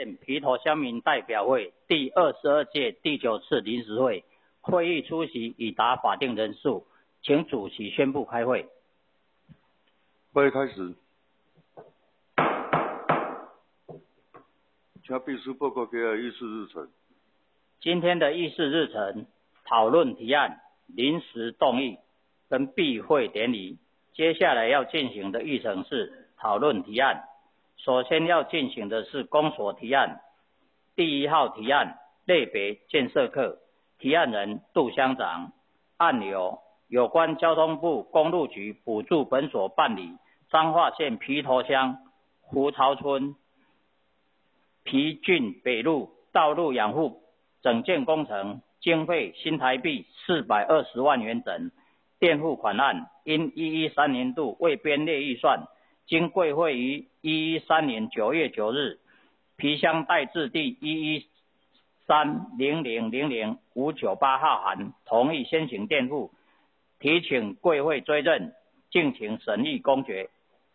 县埤头乡民代表会第22届第9次临时会，会议出席已达法定人数，请主席宣布开会。 会议开始，请秘书报告给我议事日程。 今天的议事日程，讨论提案、临时动议跟闭会典礼。接下来要进行的议程是讨论提案。首先要进行的是公所提案。第1号提案，类别建设课，提案人杜乡长。案由有关交通部公路局补助本所办理彰化县埤头乡胡巢村埤郡北路道路养护整建工程，经费新台币420万元整，垫付款案因113年度未编列预算，经贵会于113年9月9日埤乡代字第11300000598号函同意先行垫付，提请贵会追认，敬请审议公决。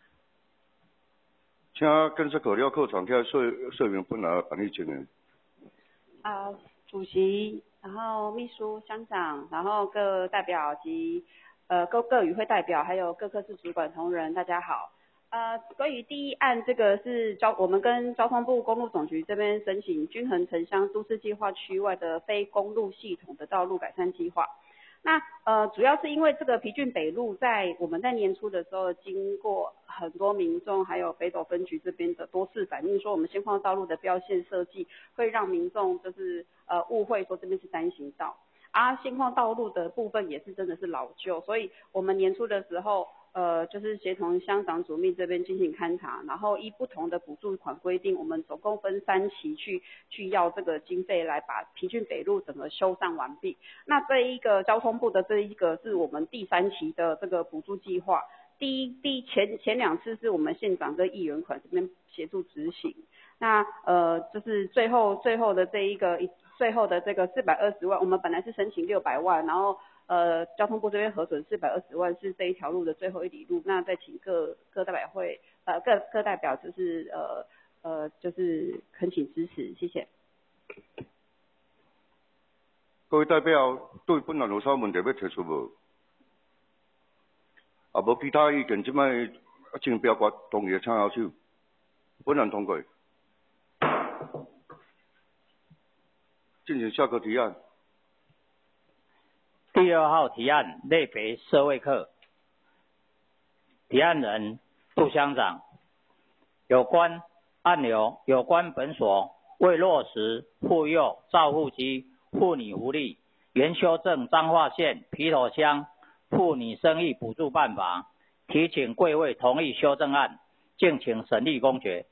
请建设课了课场起来说明本来办理情形。 主席，然后秘书、乡长，然后各代表及各与会代表，还有各科室主管同仁，大家好。关于第一案，这个是我们跟交通部公路总局这边申请均衡城乡都市计划区外的非公路系统的道路改善计划。那主要是因为这个埤郡北路我们在年初的时候，经过很多民众还有北斗分局这边的多次反映，说我们现况道路的标线设计会让民众就是误会说这边是单行道，现况道路的部分也是真的是老旧，所以我们年初的时候就是协同乡长主秘这边进行勘查，然后依不同的补助款规定，我们总共分3期去要这个经费来把埤郡北路整个修缮完毕。那这一个交通部的这一个是我们第3期的这个补助计划，前2次是我们县长跟议员款这边协助执行。那就是最后的这个420万，我们本来是申请600万，然后交通部这边核准420万是这一条路的最后一里路，那再请各代表会各代表就是恳请支持，谢谢。 各位代表对本案有啥问题要提出无？无其他意见，即摆请表决同意，请摇手。本案通过。进行下个提案。 第2号提案，类别社会课，提案人杜乡长。有关案由有关本所为落实妇幼照护及妇女福利，原修正彰化县埤头乡妇女生育补助办法，提请贵会同意修正案，敬请审议公决。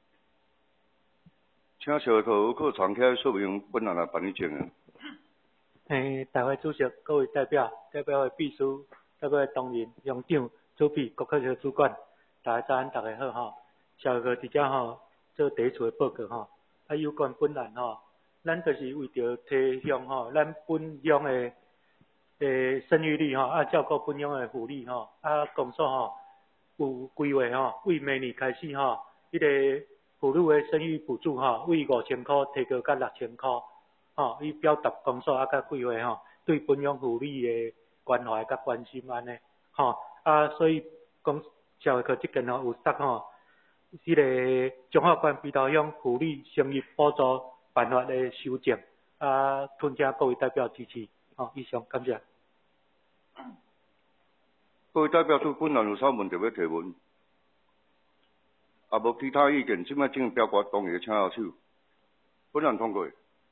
请社会课课场起来说明本案来办理情形。 大会主席、各位代表、代表的秘书、代表的同仁、乡长、主笔、各科室主管，大家早安，大家好哈。社会课直接做第一次的报告有关本案咱就是为着提倡咱本乡的生育率照顾本乡的福利公所有规划为明年开始迄个妇女的生育补助为5000块提高到6000块。以表达公所甲规划对本乡妇女的关怀甲关心安尼所以社会课这件有答迄个中华县埤头乡妇女生育补助办法的修正恳请各位代表支持以上感谢。 各位代表对本案有啥问题要提问？无其他意见，即摆请表决同意，请摇手。本案通过。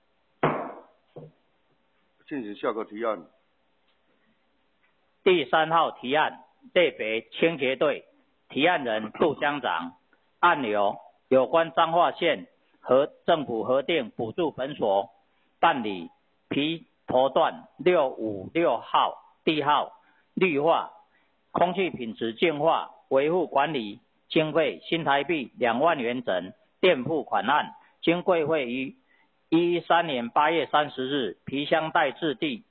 进行下个提案。 第3号提案，类别清洁队，提案人杜乡长。案由有关彰化县和政府核定补助本所办理埤头段656号地号绿化、空气品质净化、维护管理，经费新台币2万元整，垫付款案，经贵会于113年8月30日埤乡代字第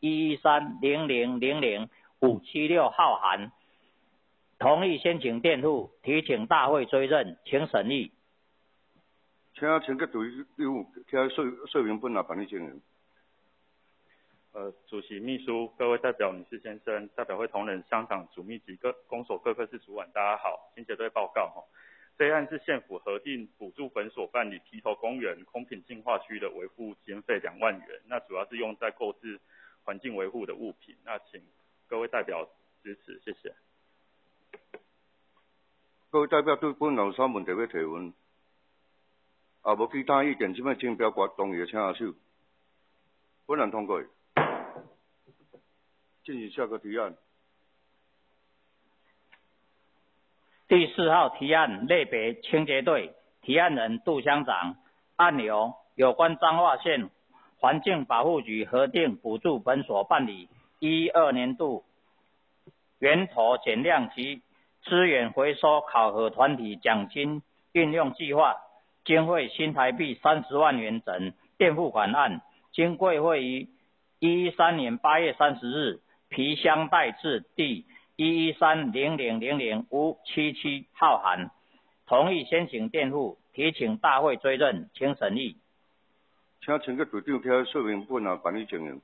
11300000576号函同意先行垫付，提请大会追认，请审议。 请请个队友听说明本来办理经营。 主席、秘书、各位代表、女士先生、代表会同仁、乡长、主秘及各公所各科室主管，大家好，请节队报告哈。这一案是县府核定补助本所办理堤头公园空品净化区的维护经费2万元，那主要是用在购置环境维护的物品，那请各位代表支持，谢谢。 各位代表对本有啥问题要提问？无其他意见，即摆请表决同意的请举手。本人通过。进行下个提案。 第4号提案类别清洁队，提案人杜乡长。案由有关彰化县环境保护局核定补助本所办理12年度源头减量及资源回收考核团体奖金运用计划，经费新台币30万元整垫付款案，经贵会于113年8月30日皮箱代至第1130000-577号函，同意先行垫付，提请大会追认，请审议。 请请个队长听说明本啊办理经营。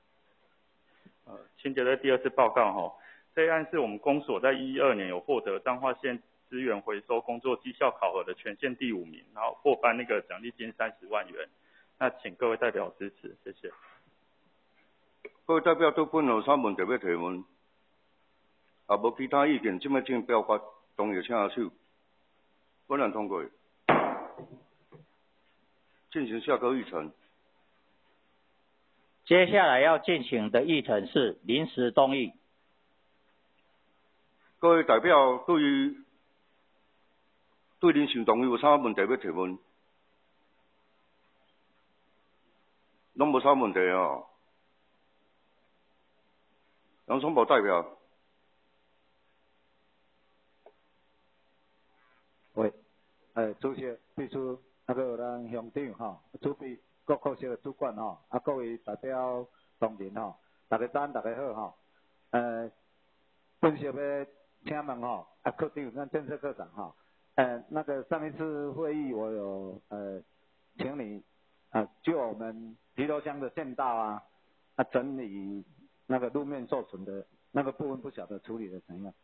清洁队第2次报告哈，这一案是我们公所在2012年有获得彰化县资源回收工作绩效考核的全县第5名，然后获颁那个奖励金30万元，那请各位代表支持，谢谢。 各位代表对本有啥问题要提问？无其他意见，即摆请表决同意请举手。本人通过。进行下个议程。 接下来要进行的议程是临时动议。 各位代表对临时动议有啥问题要提问？拢无啥问题哦。杨松宝代表。 喂，主席、秘书，那个咱乡长吼，主秘各科室的主管吼，各位代表同仁吼，大家早，大家好吼。本席要请问吼，科长，咱建设科长吼，那个上一次会议我有请你就我们提头乡的县道啊，整理那个路面受损的那个部分，不晓得处理的怎样？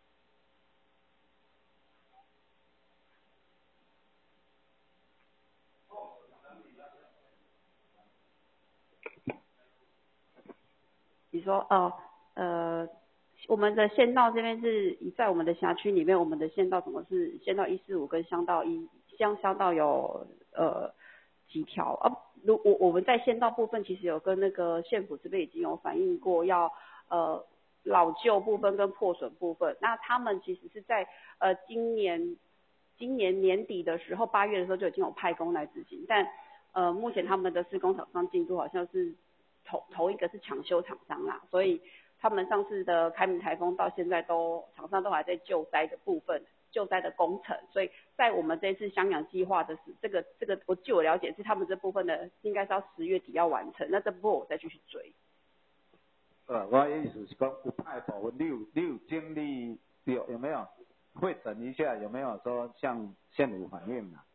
你说我们的县道这边是在我们的辖区里面，我们的县道总共是县道145跟乡道有几条啊？我们在县道部分其实有跟那个县府这边已经有反映过，要老旧部分跟破损部分。那他们其实是在今年年底的时候，8月的时候就已经有派工来执行，但目前他们的施工厂商进度好像是头一个是抢修厂商啦，所以他们上次的开明台风到现在厂商都还在救灾的部分。救灾的工程，所以在我们这次襄阳计划的这个，据我了解是他们这部分的应该是要10月底要完成，那这部分我再继续追。 我的意思是说，有派部分你有经历有没有会诊一下，有没有说向县府反映啊？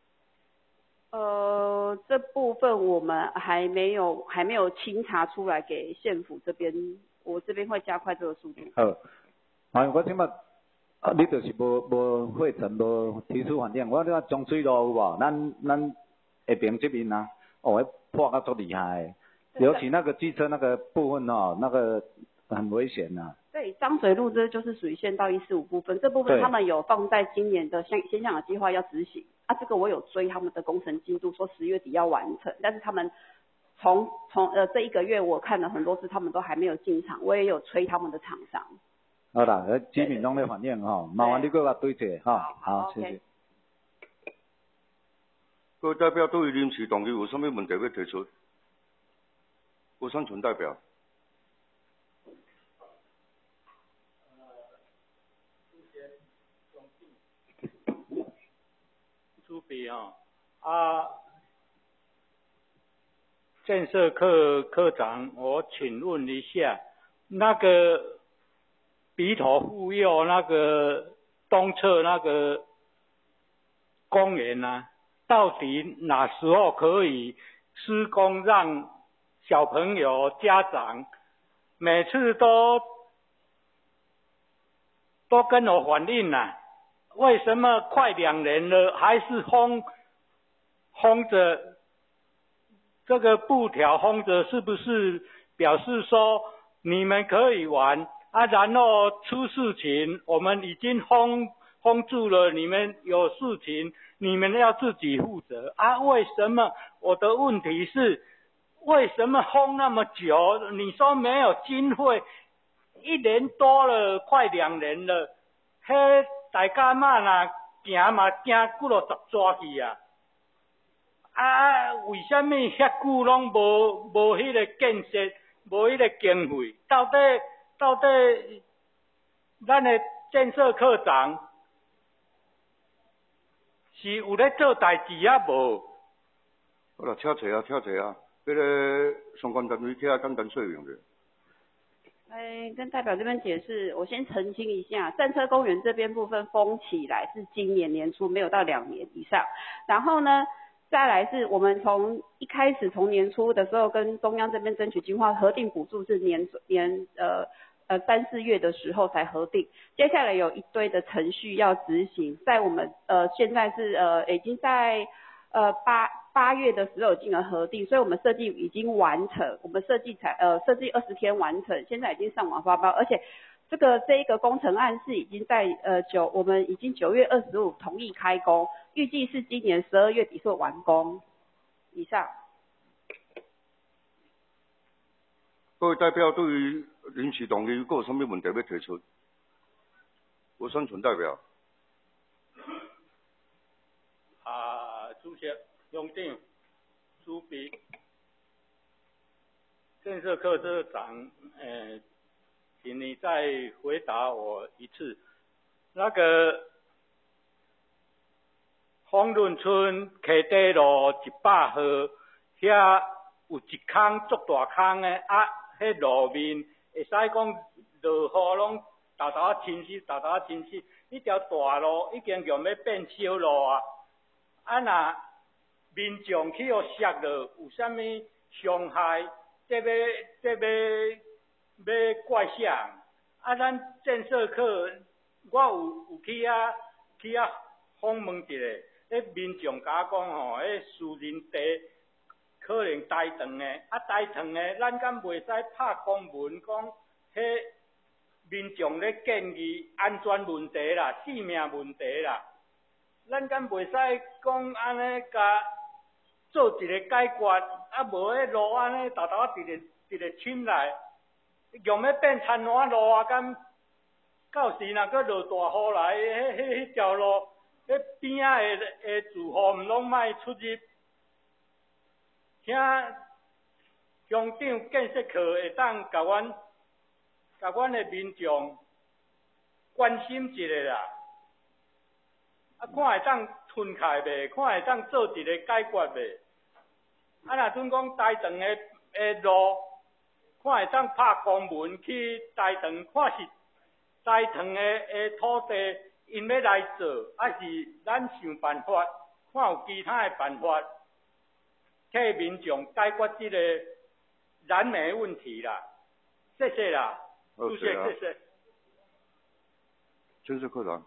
这部分我们还没有清查出来给县府这边，我这边会加快这个速度。 好，我今麦。你就是无会诊，无提出反应。我这中水路有无？咱下边这边啊，破到足厉害，尤其那个机车那个部分哦，那个很危险呐。 对，漳水路这就是属于县道145部分，这部分他们有放在今年的先向的计划要执行啊，这个我有追他们的工程进度，说10月底要完成，但是他们从这1个月我看了很多次，他们都还没有进场，我也有催他们的厂商。 好啦，居民拢咧反映吼，麻烦你搁甲对者吼，好，谢谢。 各位代表对临时动议有啥物问题要提出？郭山纯代表。 主笔建设科长，我请问一下，那个鼻头妇幼那个东侧那个公园啊， 到底哪时候可以施工，让小朋友家长每次都跟我反映啊，为什么快2年了还是封着这个布条封着，是不是表示说你们可以玩啊？然后出事情，我们已经封住了，你们有事情你们要自己负责啊？为什么？我的问题是，为什么封那么久？你说没有经费，1年多了，快2年了，大家嘛若行嘛行几落十抓去啊！为什么遐久拢无迄个建设，无迄个经费？到底咱的建设科长是有咧做代志啊无？ 好啦，请坐啊，迄个相关单位起来简单说明者。 跟代表这边解释，我先澄清一下，战车公园这边部分封起来是今年年初，没有到2年以上。然后呢，再来是我们从一开始从年初的时候跟中央这边争取经费核定补助是3、4月的时候才核定，接下来有一堆的程序要执行，在我们现在是已经在8月的时候进行核定，所以我们设计已经完成，我们设计20天完成，现在已经上网发包，而且这一个工程案是已经在我们已经9月25同意开工，预计是今年12月底会完工。以上。 各位代表对于临时动议有什么问题要提出？有宣传代表。 主席、乡长、主笔、建设科科长，请你再回答我一次。那个丰润村溪底路100号，遐有一坑足大坑的，迄路面会使讲落雨拢豆豆仔侵蚀，迄条大路已经用要变小路啊。若民众去互摔了，有啥物伤害？这要怪啥？咱建设科，我有去访问一下，民众甲我讲吼，私人地可能呆长的，呆长的，咱敢袂使拍公文讲，民众咧建议安全问题啦、性命问题啦。咱敢袂使讲安尼甲做一个解决，无迄路安尼豆豆仔直侵来，用要变田湾路啊！敢到时若搁落大雨来，迄条路，边仔的住户毋拢莫出入，请乡长建设科会当甲阮的民众关心一下啦。看会当分开袂？看会当做一个解决袂？若准讲台长的路，看会当拍公文去台长，看是台长的土地因要来做，是咱想办法，看有其他的办法，替民众解决这个燃眉问题啦。谢谢啦，主席，谢谢。 建设科长。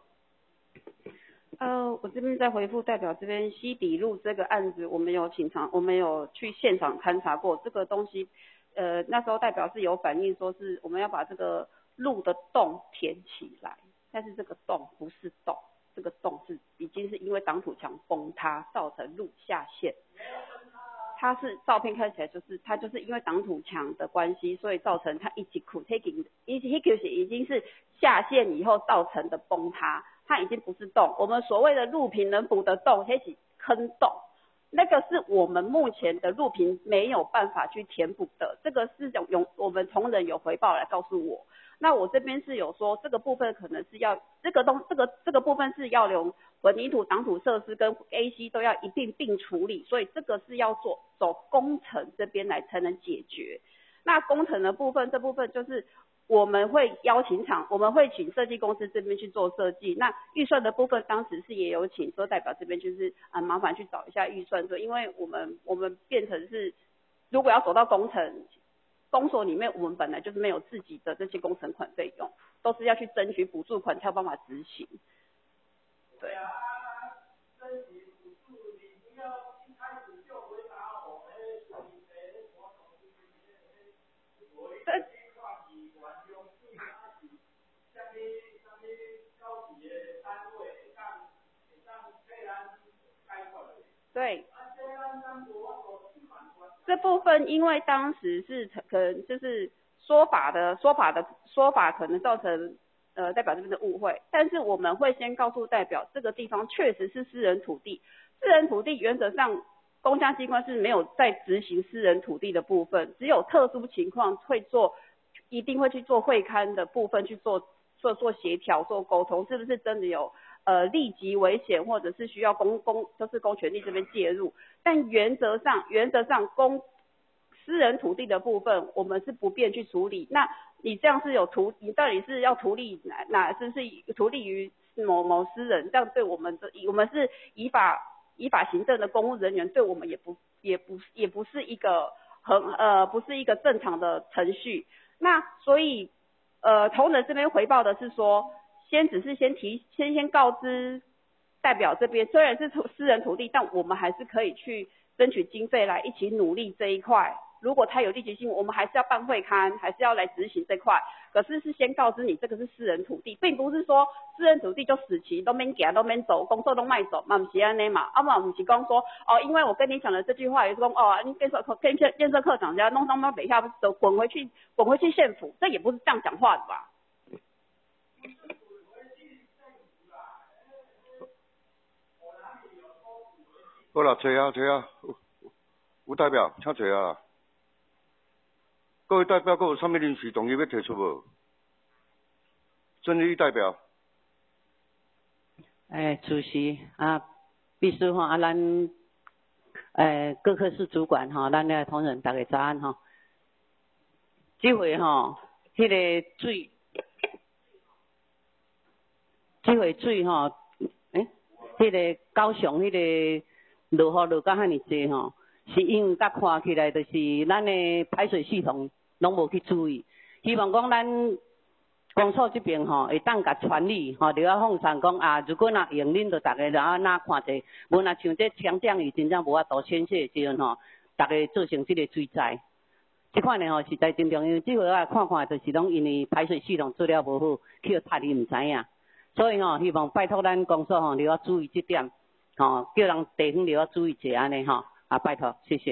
我这边在回复代表这边西底路这个案子，我们有去现场勘察过这个东西，那时候代表是有反映说是我们要把这个路的洞填起来，但是这个洞不是洞，这个洞已经是因为挡土墙崩塌造成路下陷。它是照片看起来它就是因为挡土墙的关系，所以造成它一起已经是下陷以后造成的崩塌。它已经不是洞，我们所谓的路平能补的洞，那是坑洞，那个是我们目前的路平没有办法去填补的，这个是我们同仁有回报来告诉我。那我这边是有说这个部分可能是要这个部分是要用混凝土挡土设施跟 AC 都要一并处理，所以这个是要走工程这边来才能解决。那工程的部分这部分就是我们会邀请我们会请设计公司这边去做设计。那预算的部分，当时是也有请说代表这边就是麻烦去找一下预算，因为我们变成是，如果要走到工程，公所里面我们本来就是没有自己的这些工程款费用，都是要去争取补助款才有办法执行。对啊，争取补助你不要一开始就回答我对，这部分因为当时是可能就是说法可能造成代表这边的误会，但是我们会先告诉代表这个地方确实是私人土地，私人土地原则上公家机关是没有在执行私人土地的部分，只有特殊情况一定会去做会勘的部分去做协调做沟通，是不是真的有立即危险或者是需要就是公权力这边介入，但原则上私人土地的部分我们是不便去处理。那你这样是你到底是要图利是不是图利于某私人，这样对我们是依法行政的公务人员，对我们也不是一个不是一个正常的程序。那所以同仁这边回报的是说，只是先告知代表这边，虽然是私人土地，但我们还是可以去争取经费来一起努力这一块。如果他有立即性，我们还是要办会勘，还是要来执行这块。可是先告知你这个是私人土地，并不是说私人土地就死期都免行都免走，工作都卖走，嘛不是安尼嘛。不是讲说因为我跟你讲的这句话也是说你建设科长家弄北下走滚回去县府，这也不是这样讲话的吧？ 好啦，找啊，有代表，请找啊。各位代表，还有啥物临时动议要提出无？郑丽代表。 主席秘书咱各科室主管咱的同仁大家早安这回迄个水迄个高雄迄个落雨落到遐尼济是因为甲看起来就是咱的排水系统拢无去注意，希望讲咱公所这边会当甲传理就要放上讲如果若用恁就大家哪看者，无若像这强降雨真正无法度宣泄的时阵大家造成这个水灾，这款呢实在真重要。这回看就是拢因为排水系统做了无好，去了塌去唔知影，所以希望拜托咱公所你要注意这点叫人地方你要注意一下安尼拜托，谢谢。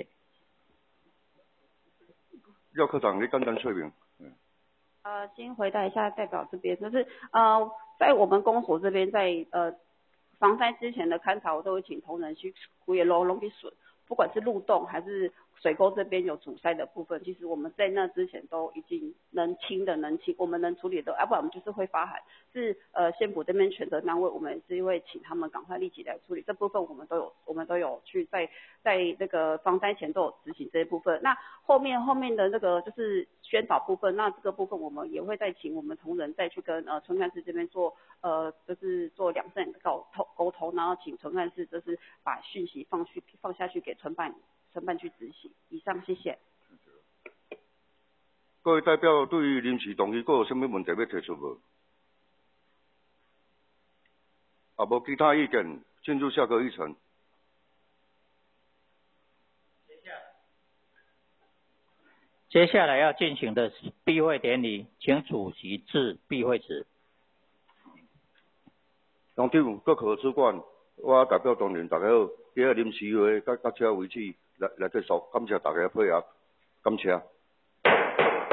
廖科长，你简单说明。 先回答一下代表这边，就是在我们公所这边，在防灾之前的勘察，我都会请同仁去规个路去巡，不管是路洞还是水沟这边有阻塞的部分，其实我们在那之前都已经能清，我们能处理的，不然我们就是会发函，是县府这边权责单位，我们是会请他们赶快立即来处理，这部分我们都有去在那个防灾前都有执行这一部分。那后面的那个就是宣导部分，那这个部分我们也会再请我们同仁再去跟村干事这边做就是做2声沟通，然后请村干事就是把讯息放下去给村办去执行。以上，谢谢。 各位代表对于临时动议，还有什么问题要提出无？无其他意见，进入下个议程。 接下来要进行的是闭会典礼，请主席致闭会词。 乡长、各科主管，我代表同仁大家好，今日临时会到这为止来结束，感谢大家配合，感谢。